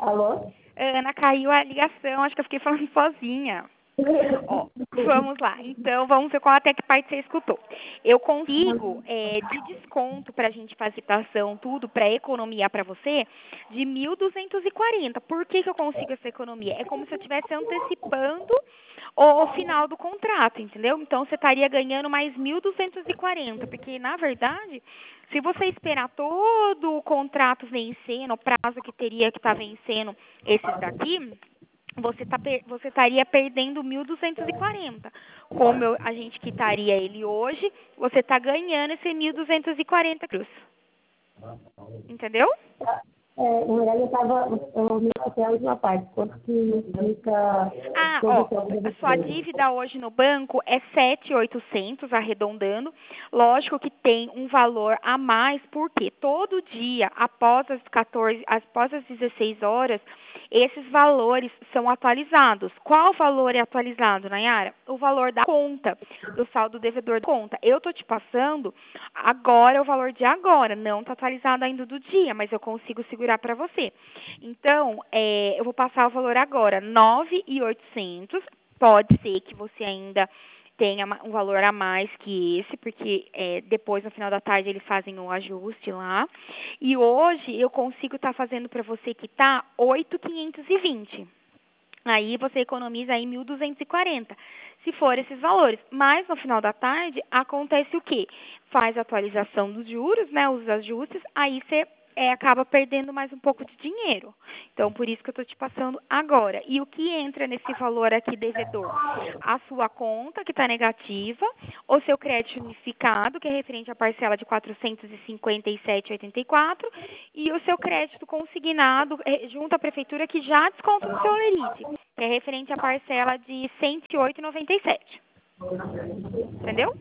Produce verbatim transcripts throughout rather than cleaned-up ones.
Alô? Ana, caiu a ligação, acho que eu fiquei falando sozinha. Ó, vamos lá. Então, vamos ver qual até que parte você escutou. Eu consigo, é, de desconto para a gente fazer citação, tudo, para economia para você, de mil duzentos e quarenta. Por que, que eu consigo essa economia? É como se eu estivesse antecipando o final do contrato, entendeu? Então, você estaria ganhando mais mil duzentos e quarenta, porque, na verdade, se você esperar todo o contrato vencendo, o prazo que teria que estar vencendo esses daqui, você tá, per- você estaria perdendo mil duzentos e quarenta. Como eu- a gente quitaria ele hoje, você está ganhando esse mil duzentos e quarenta cruz. Entendeu? É, na verdade, eu estava. Eu me até a última parte. Quanto que fica Ah, todo ó, o seu a sua débito? dívida hoje no banco é sete mil e oitocentos, arredondando. Lógico que tem um valor a mais, porque todo dia, após as quatorze, após as dezesseis horas, esses valores são atualizados. Qual valor é atualizado, Nayara? O valor da conta, do saldo devedor da conta. Eu tô te passando agora o valor de agora, não está atualizado ainda do dia, mas eu consigo segurar para você. Então, é, eu vou passar o valor agora, nove mil e oitocentos. Pode ser que você ainda tenha um valor a mais que esse, porque é, depois, no final da tarde, eles fazem o ajuste lá. E hoje eu consigo estar fazendo para você quitar oito mil quinhentos e vinte. Aí você economiza aí mil duzentos e quarenta, se for esses valores. Mas no final da tarde acontece o quê? Faz a atualização dos juros, né, os ajustes, aí você é, acaba perdendo mais um pouco de dinheiro. Então, por isso que eu estou te passando agora. E o que entra nesse valor aqui devedor? A sua conta, que está negativa, o seu crédito unificado, que é referente à parcela de quatrocentos e cinquenta e sete vírgula oitenta e quatro, e o seu crédito consignado eh, junto à prefeitura, que já desconta no seu lerite, que é referente à parcela de cento e oito vírgula noventa e sete. Entendeu?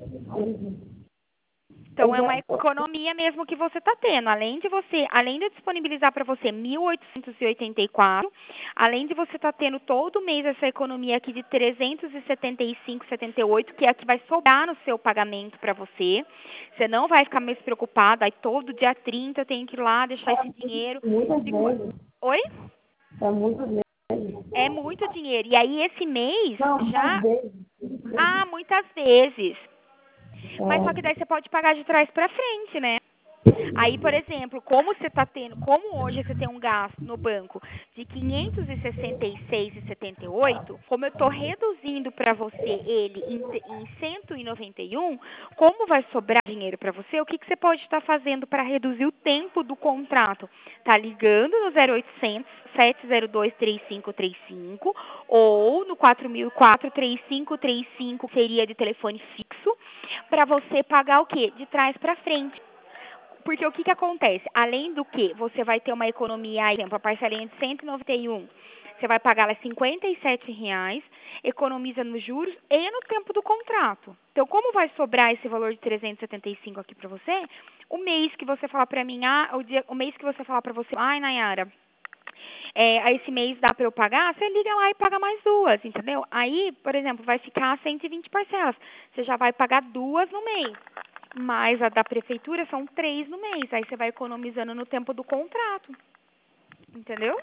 Então, Eu é uma já. economia mesmo que você está tendo. Além de você, além de eu disponibilizar para você mil oitocentos e oitenta e quatro, além de você estar tendo todo mês essa economia aqui de trezentos e setenta e cinco vírgula setenta e oito, que é a que vai sobrar no seu pagamento para você. Você não vai ficar mais preocupada. Aí todo dia trinta eu tenho que ir lá deixar esse dinheiro. Muitas De qua- vezes. Oi? É muitas vezes. É muito dinheiro. E aí esse mês Não, muitas já. vezes. Ah, muitas vezes. Mas só que É. daí você pode pagar de trás para frente, né? Aí, por exemplo, como você está tendo, como hoje você tem um gasto no banco de quinhentos e sessenta e seis vírgula setenta e oito, como eu estou reduzindo para você ele em, te- em cento e noventa e um, como vai sobrar dinheiro para você, o que, que você pode estar fazendo para reduzir o tempo do contrato? Tá ligando no zero oitocentos, sete zero dois, três cinco três cinco ou no quatro mil e quatro, três cinco três cinco, seria de telefone fixo, para você pagar o quê? De trás para frente. Porque o que, que acontece? Além do que você vai ter uma economia, por exemplo, a parcelinha de cento e noventa e um, você vai pagar lá cinquenta e sete reais, economiza nos juros e no tempo do contrato. Então, como vai sobrar esse valor de trezentos e setenta e cinco aqui para você? O mês que você falar para mim, ah, o, dia, o mês que você falar para você, ai, Nayara, é, esse mês dá para eu pagar, você liga lá e paga mais duas, entendeu? Aí, por exemplo, vai ficar cento e vinte parcelas. Você já vai pagar duas no mês. Mas a da prefeitura são três no mês. Aí você vai economizando no tempo do contrato. Entendeu?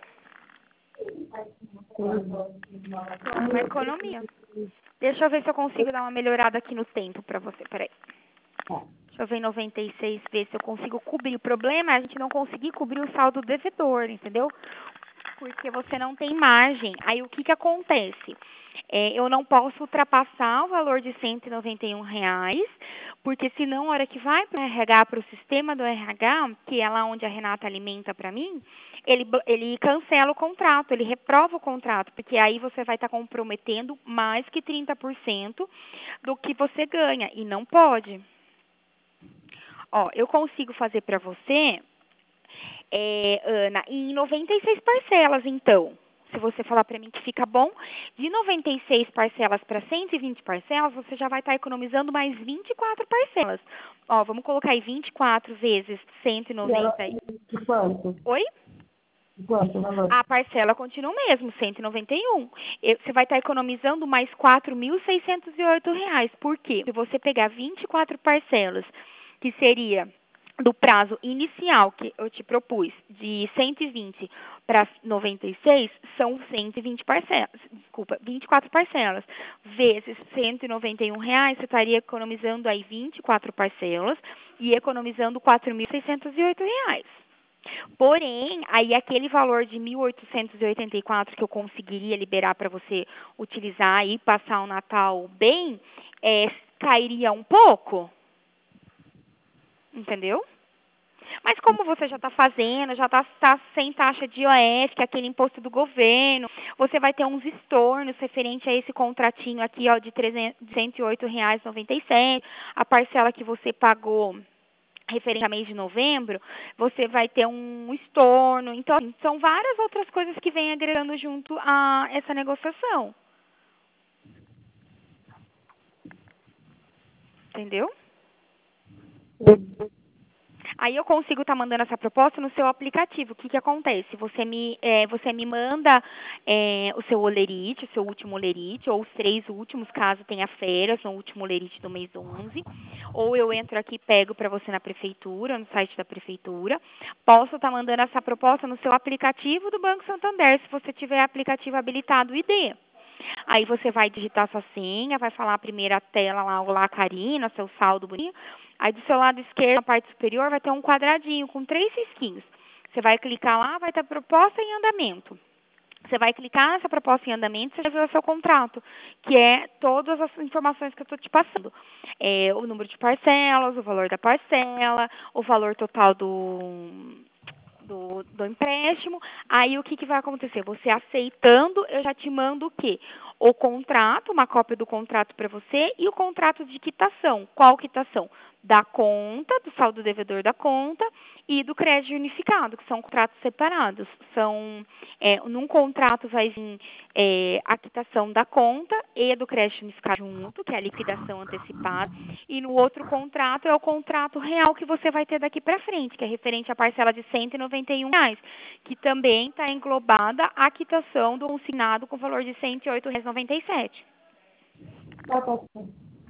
Então é uma economia. Deixa eu ver se eu consigo dar uma melhorada aqui no tempo para você. Peraí. Deixa eu ver em noventa e seis, ver se eu consigo cobrir. O problema é a gente não conseguir cobrir o saldo devedor, entendeu? Porque você não tem margem. Aí o que, que acontece? É, eu não posso ultrapassar o valor de cento e noventa e um reais, porque senão, a hora que vai para o R H, para o sistema do R H, que é lá onde a Renata alimenta para mim, ele, ele cancela o contrato, ele reprova o contrato, porque aí você vai estar comprometendo mais que trinta por cento do que você ganha, e não pode. Ó, eu consigo fazer para você, é, Ana, em noventa e seis parcelas, então. Se você falar para mim que fica bom, de noventa e seis parcelas para cento e vinte parcelas, você já vai estar economizando mais vinte e quatro parcelas. Ó, vamos colocar aí vinte e quatro vezes cento e noventa. E ela, de quanto? Oi? De quanto o valor? A parcela continua o mesmo, cento e noventa e um. E você vai estar economizando mais quatro mil seiscentos e oito reais. Por quê? Se você pegar vinte e quatro parcelas, que seria do prazo inicial que eu te propus, de cento e vinte para noventa e seis, são cento e vinte parcelas, desculpa, vinte e quatro parcelas, vezes cento e noventa e um reais, você estaria economizando aí vinte e quatro parcelas e economizando quatro mil seiscentos e oito reais. Porém, aí aquele valor de mil oitocentos e oitenta e quatro que eu conseguiria liberar para você utilizar e passar o Natal bem, é, cairia um pouco, entendeu? Mas como você já está fazendo, já está tá sem taxa de I O F, que é aquele imposto do governo, você vai ter uns estornos referente a esse contratinho aqui, ó, de trezentos e oito reais e noventa e sete, a parcela que você pagou referente a mês de novembro, você vai ter um estorno. Então, assim, são várias outras coisas que vêm agregando junto a essa negociação. Entendeu? Aí eu consigo estar mandando essa proposta no seu aplicativo. O que, que acontece? Você me, é, você me manda é, o seu olerite, o seu último olerite, ou os três últimos, caso tenha férias, no último olerite do mês onze. Ou eu entro aqui e pego para você na prefeitura, no site da prefeitura. Posso estar mandando essa proposta no seu aplicativo do Banco Santander, se você tiver aplicativo habilitado o I D. Aí você vai digitar sua senha, vai falar a primeira tela lá, o lá Karina, seu saldo bonito. Aí do seu lado esquerdo, na parte superior, vai ter um quadradinho com três risquinhos. Você vai clicar lá, vai ter proposta em andamento. Você vai clicar nessa proposta em andamento, você já viu o seu contrato, que é todas as informações que eu estou te passando. É, o número de parcelas, o valor da parcela, o valor total do, do, do empréstimo. Aí o que, que vai acontecer? Você aceitando, eu já te mando o quê? O contrato, uma cópia do contrato para você e o contrato de quitação. Qual quitação? Da conta, do saldo devedor da conta e do crédito unificado, que são contratos separados. São, é, num contrato vai vir é, a quitação da conta e do crédito unificado junto, que é a liquidação antecipada, e no outro contrato é o contrato real que você vai ter daqui para frente, que é referente à parcela de cento e noventa e um reais, que também está englobada a quitação do consignado com valor de cento e oito reais e noventa e sete. Tá, tá, tá.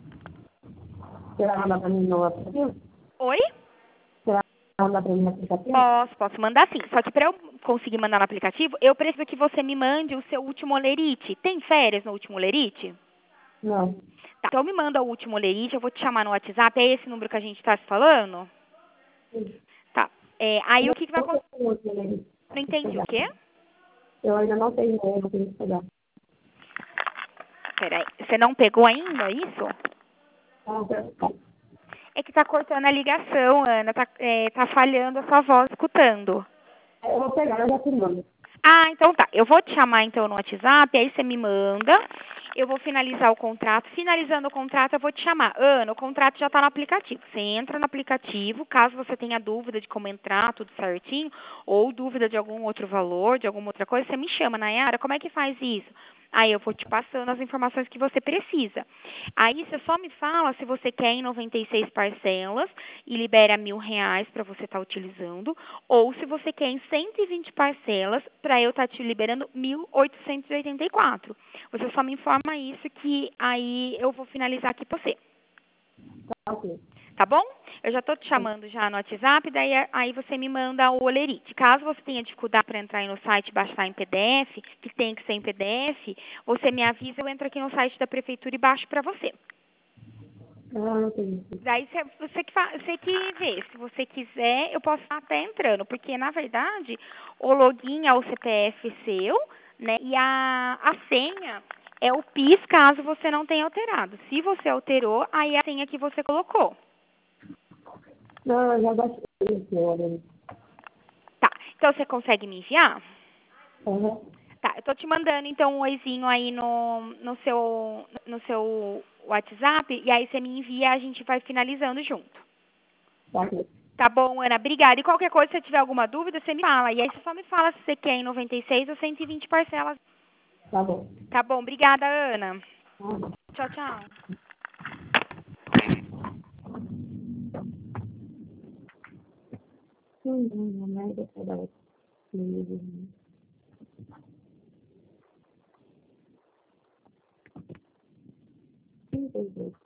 Você vai mandar para mim no aplicativo? Oi? Você vai mandar para mim no aplicativo? Posso, posso mandar sim. Só que para eu conseguir mandar no aplicativo, eu preciso que você me mande o seu último olerite. Tem férias no último olerite? Não. Tá, então me manda o último olerite, eu vou te chamar no WhatsApp. É esse número que a gente está se falando? Sim. Tá. É, aí o que, que vai Eu acontecer? não tenho ele. Não entendi o quê? Eu ainda não tenho ele, eu tenho que pegar. Peraí, você não pegou ainda isso? Ah, tá. É que tá cortando a ligação, Ana. Tá, é, tá falhando a sua voz escutando. Eu vou pegar, eu já te mando. Ah, então tá. Eu vou te chamar então no WhatsApp, aí você me manda. Eu vou finalizar o contrato. Finalizando o contrato, eu vou te chamar. Ana, o contrato já está no aplicativo. Você entra no aplicativo, caso você tenha dúvida de como entrar, tudo certinho, ou dúvida de algum outro valor, de alguma outra coisa, você me chama, Nayara, como é que faz isso? Aí eu vou te passando as informações que você precisa. Aí você só me fala se você quer em noventa e seis parcelas e libera mil reais para você estar utilizando, ou se você quer em cento e vinte parcelas para eu estar te liberando mil oitocentos e oitenta e quatro. Você só me informa isso que aí eu vou finalizar aqui para você. Tá, ok. Tá bom? Eu já estou te chamando já no WhatsApp, daí aí você me manda o olerite. Caso você tenha dificuldade para entrar aí no site e baixar em P D F, que tem que ser em P D F, você me avisa, eu entro aqui no site da prefeitura e baixo para você. Ah, entendi. Daí você, você, que fa, você que vê, se você quiser, eu posso estar até entrando, porque na verdade o login é o C P F seu, né? E a, a senha é o P I S, caso você não tenha alterado. Se você alterou, aí é a senha que você colocou. Não, eu já baixei esse olha. Tá, então você consegue me enviar? Uhum. Tá, eu tô te mandando então um oizinho aí no, no, seu, no seu WhatsApp, e aí você me envia e a gente vai finalizando junto. Tá, ok. Tá bom, Ana? Obrigada. E qualquer coisa, se você tiver alguma dúvida, você me fala. E aí você só me fala se você quer em noventa e seis ou cento e vinte parcelas. Tá bom. Tá bom, obrigada, Ana. Uhum. Tchau, tchau. Hum, hum, hum, hum, deixa eu dar outro. Hum, hum, hum.